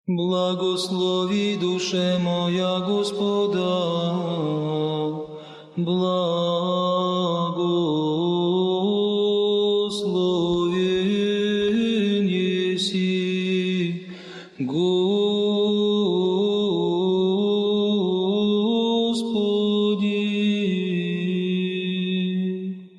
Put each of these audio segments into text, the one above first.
Благослови, душе моя, Господа, благословен еси, Господи.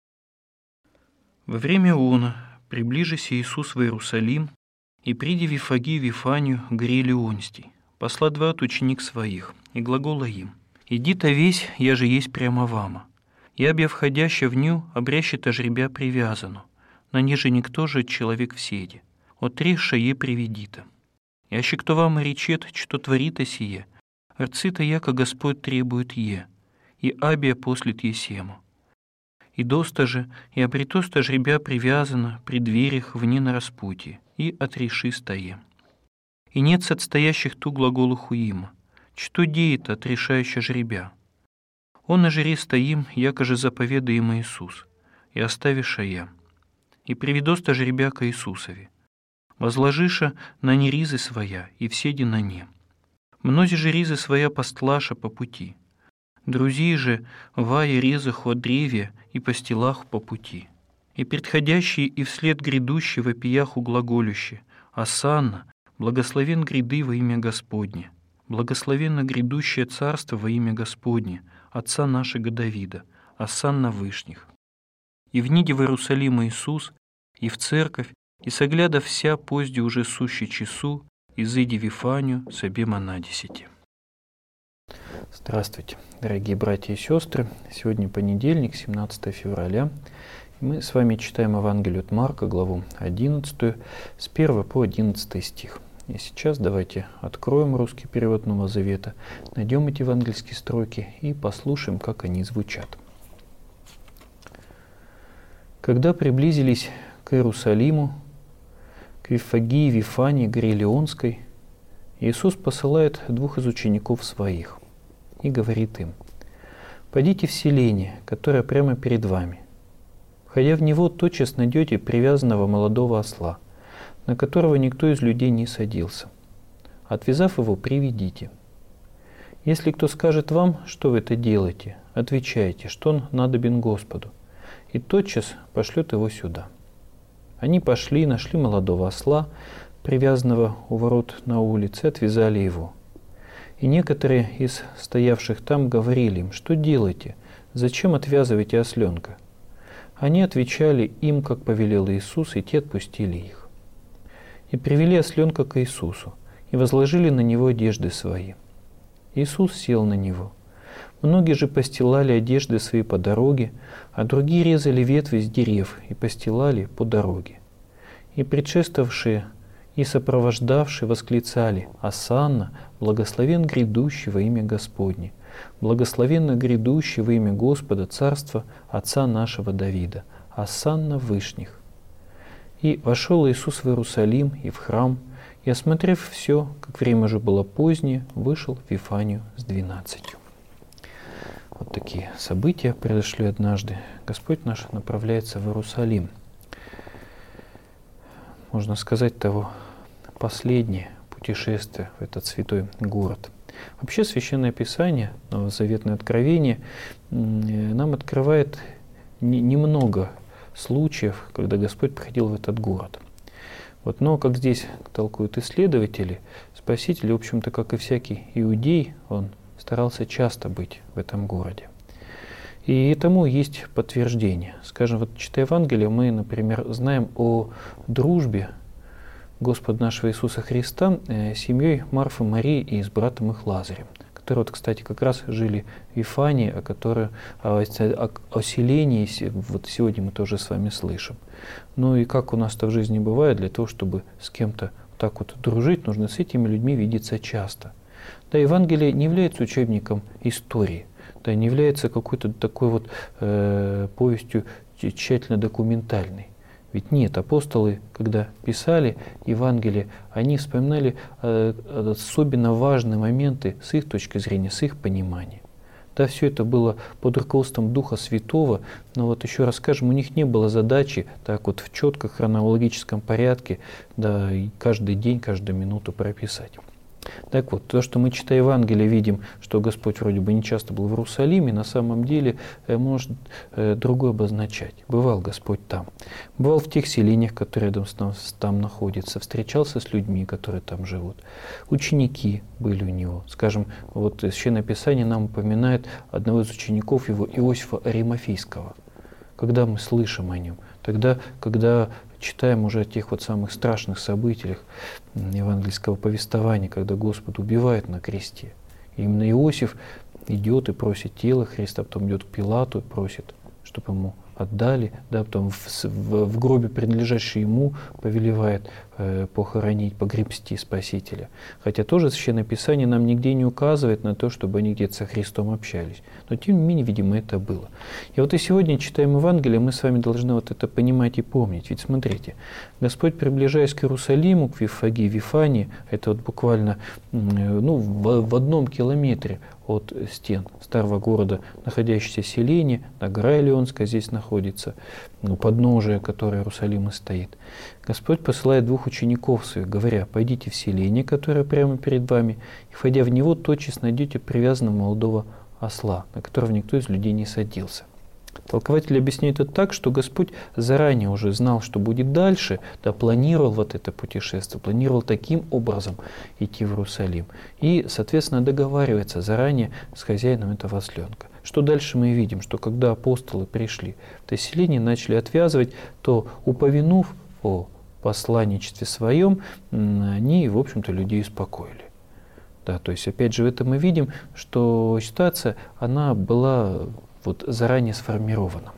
Во время она, приближися Иисус в Иерусалим, и приди Вифагию Вифанию грели онстий, посла двоят ученик своих, и глагола им: «Иди-то весь, я же есть прямо вама. И обе входяща в ню обрящет жребя привязану, на ниже никто же человек в седе, отрешша е приведита. И аще кто вам речет, что творита сие, рцы-то яко Господь требует е, и абия послит есему. И доста же, и обретоста жребя привязано при дверях вне на распутье, и отреши стое. И нет отстоящих ту глаголу хуима, что деет отрешающая жребя. Он на жире стоим, яко же заповедаем Иисус, и оставиша я. И приведоста жребя ко Иисусове. Возложиша на не ризы своя, и вседи на не. Мнози же ризы своя постлаша по пути. Друзья же вая резах от древия и постелах по пути. И предходящие и вслед грядущие вопиях углаголюще: «Осанна, благословен гряды во имя Господне, благословенно грядущее царство во имя Господне, Отца нашего Давида, Осанна вышних». И вниде в Иерусалим Иисус, и в церковь, и согляда вся позде уже сущий часу, изыди Вифанию с обема на 10. Здравствуйте, дорогие братья и сестры. Сегодня понедельник, 17 февраля. Мы с вами читаем Евангелие от Марка, главу 11, с 1 по 11 стих. И сейчас давайте откроем русский перевод Нового Завета, найдем эти евангельские строки и послушаем, как они звучат. Когда приблизились к Иерусалиму, к Вифагии Вифании Галилеонской, Иисус посылает двух из учеников своих и говорит им: «Пойдите в селение, которое прямо перед вами. Входя в него, тотчас найдете привязанного молодого осла, на которого никто из людей не садился. Отвязав его, приведите. Если кто скажет вам, что вы это делаете, отвечайте, что он надобен Господу, и тотчас пошлет его сюда». Они пошли, нашли молодого осла, привязанного у ворот на улице, отвязали его. И некоторые из стоявших там говорили им: «Что делаете? Зачем отвязываете осленка?» Они отвечали им, как повелел Иисус, и те отпустили их. И привели осленка к Иисусу, и возложили на него одежды свои. Иисус сел на него. Многие же постилали одежды свои по дороге, а другие резали ветви с дерев и постилали по дороге. И предшествовавшие и сопровождавшие восклицали: «Осанна, благословен грядущий во имя Господне, благословенно грядущий во имя Господа царство Отца нашего Давида, Осанна вышних». И вошел Иисус в Иерусалим и в храм, и, осмотрев все, как время же было позднее, вышел в Вифанию с 12. Вот такие события произошли однажды. Господь наш направляется в Иерусалим. Можно сказать, того последнее путешествие в этот святой город. Вообще Священное Писание, Новозаветное Откровение, нам открывает немного случаев, когда Господь приходил в этот город. Но, как здесь толкуют исследователи, Спаситель, в общем-то, как и всякий иудей, он старался часто быть в этом городе. И этому есть подтверждение. Скажем, читая Евангелие, мы, например, знаем о дружбе Господа нашего Иисуса Христа с семьей Марфы, Марии и с братом их Лазарем, которые, кстати, как раз жили в Вифании, о селении сегодня мы тоже с вами слышим. Ну и как у нас-то в жизни бывает, для того, чтобы с кем-то так дружить, нужно с этими людьми видеться часто. Да, Евангелие не является учебником истории, да, не является какой-то такой повестью тщательно документальной. Ведь нет, апостолы, когда писали Евангелие, они вспоминали особенно важные моменты с их точки зрения, с их понимания. Да, все это было под руководством Духа Святого, но вот еще раз скажем, у них не было задачи так вот в четко хронологическом порядке, да, и каждый день, каждую минуту прописать. Так вот, то, что мы, читая Евангелие, видим, что Господь вроде бы не часто был в Иерусалиме, на самом деле может другое обозначать. Бывал Господь там. Бывал в тех селениях, которые рядом с нам, там находятся, встречался с людьми, которые там живут. Ученики были у него. Скажем, вот Священное Писание нам упоминает одного из учеников его, Иосифа Аримафейского. Когда мы слышим о нем? Тогда, когда читаем уже о тех вот самых страшных событиях евангельского повествования, когда Господа убивают на кресте. И именно Иосиф идет и просит тело Христа, потом идет к Пилату и просит, чтобы ему отдали, да, потом в гробе, принадлежащий ему, повелевает похоронить, погребсти Спасителя. Хотя тоже Священное Писание нам нигде не указывает на то, чтобы они где-то со Христом общались. Но тем не менее, видимо, это было. И вот и сегодня читаем Евангелие, мы с вами должны вот это понимать и помнить. Ведь смотрите, Господь, приближаясь к Иерусалиму, к Вифагии, Вифании, это вот буквально в 1 километре от стен старого города, находящееся селение, гора Илионская здесь находится, подножие, которое Иерусалима стоит. Господь посылает 2 учеников своих, говоря: «Пойдите в селение, которое прямо перед вами, и, входя в него, тотчас найдете привязанного молодого осла, на которого никто из людей не садился». Толкователь объясняет это так, что Господь заранее уже знал, что будет дальше, да, планировал вот это путешествие, планировал таким образом идти в Иерусалим. И, соответственно, договаривается заранее с хозяином этого осленка. Что дальше мы видим, что когда апостолы пришли в это селение, начали отвязывать, то, уповинув о посланничестве своем, они, в общем-то, людей успокоили. Да, то есть, опять же, в этом мы видим, что ситуация, она была вот заранее сформирована.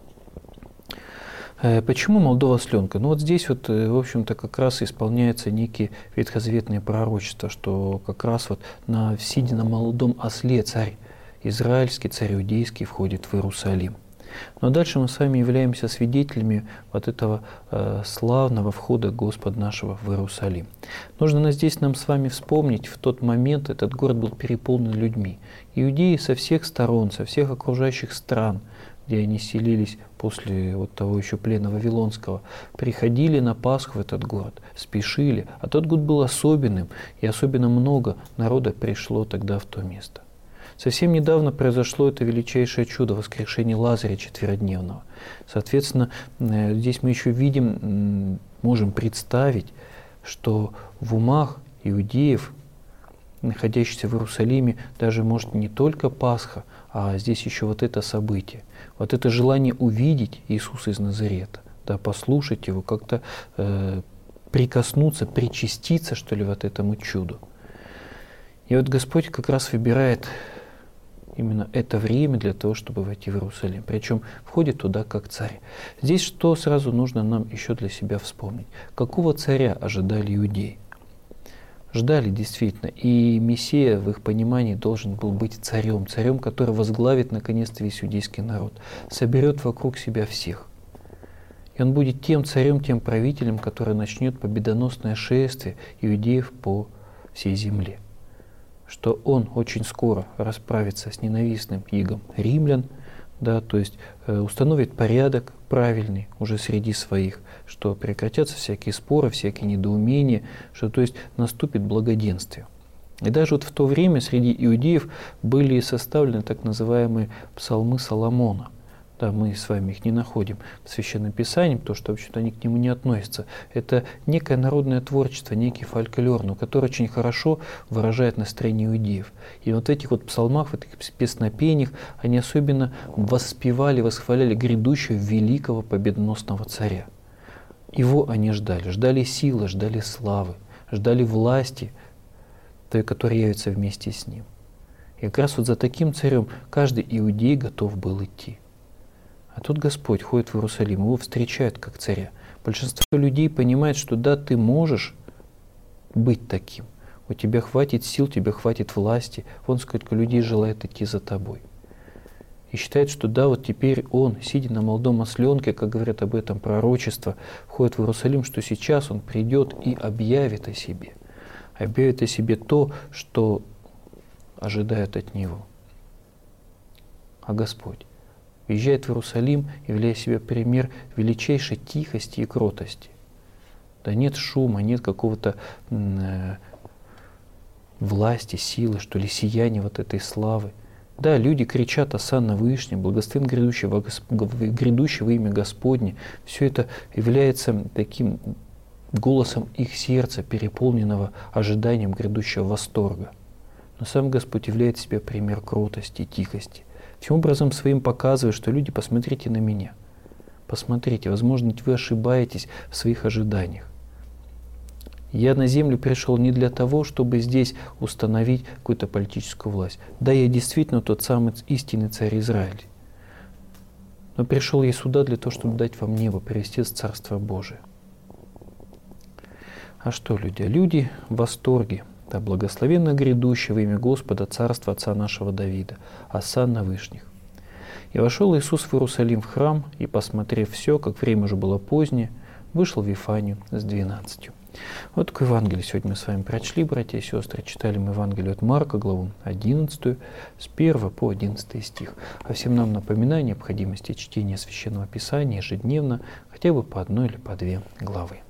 Почему молодого осленка? Ну вот здесь вот, в общем-то, как раз исполняется некие ветхозаветные пророчества, что как раз вот сидя на молодом осле царь израильский, царь иудейский входит в Иерусалим. Но дальше мы с вами являемся свидетелями вот этого славного входа Господа нашего в Иерусалим. Нужно здесь нам с вами вспомнить, в тот момент этот город был переполнен людьми. Иудеи со всех сторон, со всех окружающих стран, где они селились после вот того еще плена Вавилонского, приходили на Пасху в этот город, спешили. А тот год был особенным, и особенно много народа пришло тогда в то место. Совсем недавно произошло это величайшее чудо — воскрешение Лазаря четверодневного. Соответственно, здесь мы еще видим, можем представить, что в умах иудеев, находящихся в Иерусалиме, даже может не только Пасха, а здесь еще вот это событие, вот это желание увидеть Иисуса из Назарета, да, послушать Его, как-то прикоснуться, причаститься, что ли, вот этому чуду. И вот Господь как раз выбирает именно это время для того, чтобы войти в Иерусалим. Причем входит туда как царь. Здесь что сразу нужно нам еще для себя вспомнить? Какого царя ожидали иудеи? Ждали действительно. И Мессия в их понимании должен был быть царем. Царем, который возглавит наконец-то весь иудейский народ. Соберет вокруг себя всех. И он будет тем царем, тем правителем, который начнет победоносное шествие иудеев по всей земле. Что он очень скоро расправится с ненавистным игом римлян, да, то есть установит порядок правильный уже среди своих, что прекратятся всякие споры, всякие недоумения, что то есть наступит благоденствие. И даже вот в то время среди иудеев были составлены так называемые псалмы Соломона. Да, мы с вами их не находим в Священном Писании, потому что вообще-то они к нему не относятся. Это некое народное творчество, некий фольклор, но который очень хорошо выражает настроение иудеев. И вот в этих вот псалмах, в этих песнопениях они особенно воспевали, восхваляли грядущего великого победоносного царя. Его они ждали силы, ждали славы, ждали власти, той, которая явится вместе с ним. И как раз вот за таким царем каждый иудей готов был идти. А тут Господь ходит в Иерусалим, его встречают как царя. Большинство людей понимает, что да, ты можешь быть таким. У тебя хватит сил, тебе хватит власти. Вон сколько людей желает идти за тобой. И считает, что да, вот теперь он, сидя на молодом осленке, как говорят об этом пророчества, входит в Иерусалим, что сейчас он придет и объявит о себе. Объявит о себе то, что ожидают от него. а Господь. Въезжает в Иерусалим, являя себе пример величайшей тихости и кротости. Да нет шума, нет какого-то власти, силы, что ли, сияния вот этой славы. Да, люди кричат «Осанна Вышний», «Благословен грядущий во имя Господне». Все это является таким голосом их сердца, переполненного ожиданием грядущего восторга. Но сам Господь является себе пример кротости и тихости. Всем образом своим показывает, что люди, посмотрите на меня. Посмотрите, возможно, вы ошибаетесь в своих ожиданиях. Я на землю пришел не для того, чтобы здесь установить какую-то политическую власть. Да, я действительно тот самый истинный царь Израиля. Но пришел я сюда для того, чтобы дать вам небо, привести в Царство Божие. А что люди? Люди в восторге. Да, благословенно грядущее во имя Господа, царство отца нашего Давида, Осанна Вышних. И вошел Иисус в Иерусалим в храм, и, посмотрев все, как время уже было позднее, вышел в Вифанию с 12. Вот такое Евангелие сегодня мы с вами прочли, братья и сестры. Читали мы Евангелие от Марка, главу 11, с 1 по 11 стих. А всем нам напоминаю о необходимости чтения Священного Писания ежедневно, хотя бы по одной или по две главы.